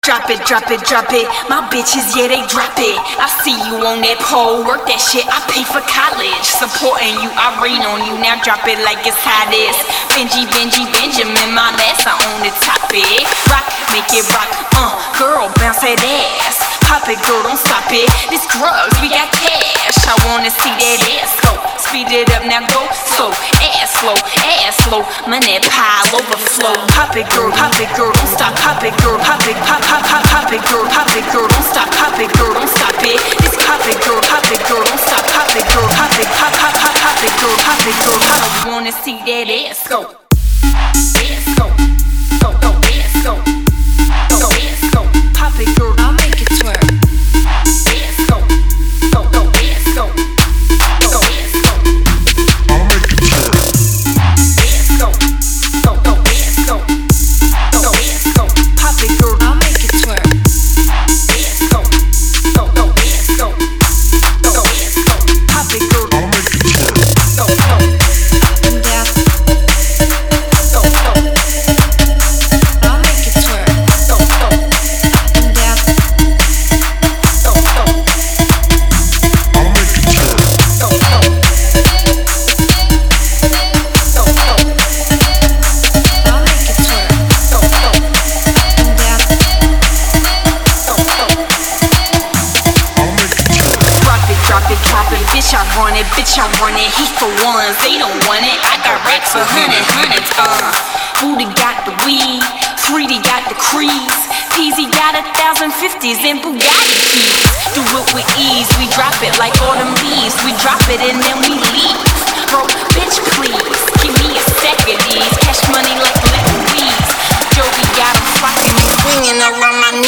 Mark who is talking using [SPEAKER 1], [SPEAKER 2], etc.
[SPEAKER 1] Drop it, drop it, drop it. My bitches, yeah, they drop it. I see you on that pole, work that shit. I pay for college, supporting you. I rain on you. Now drop it like it's hottest. Benjamin, my last, I own the topic. Rock, make it rock. Girl, bounce that ass. Pop it, girl, don't stop it. This drugs, we got cash. I wanna see that ass go. Speed it up, now go slow. Ass slow. Money pile overflow. Pop it, girl, don't stop. Pop it, girl, pop it, pop it, girl, don't stop. Pop it, girl, don't stop it. This pop it, girl, don't stop. Pop it, girl, pop it, pop it, girl, I wanna see that ass go. Ass go, ass go, ass go. Pop it, girl, I'll make it twerk. Ass go, ass go, ass go.
[SPEAKER 2] I'll make it twerk.
[SPEAKER 1] Ass go, ass go, ass go. Pop it, girl, I'll make it twerk. Ass go, ass go, ass go. Pop it, girl,
[SPEAKER 2] I'll make it twerk.
[SPEAKER 1] go. Up and down. Go. I'll make it twerk. Go. Up and down. Go.
[SPEAKER 2] I'll make it twerk.
[SPEAKER 1] Go. I'll make it twerk. Go. Up and down. Go.
[SPEAKER 2] I'll make it twerk.
[SPEAKER 1] Drop it, bitch, I want it, he for ones, they don't want it. I got racks for hundreds, Booty got the weed, 3D got the crease, Peasy got 1,050s and Bugatti keys. Do it with ease, we drop it like autumn leaves. We drop it and then we leave. Bro, bitch, please, give me a sec of these. Cash money like little weeds. Joey got 'em flocking, swinging around my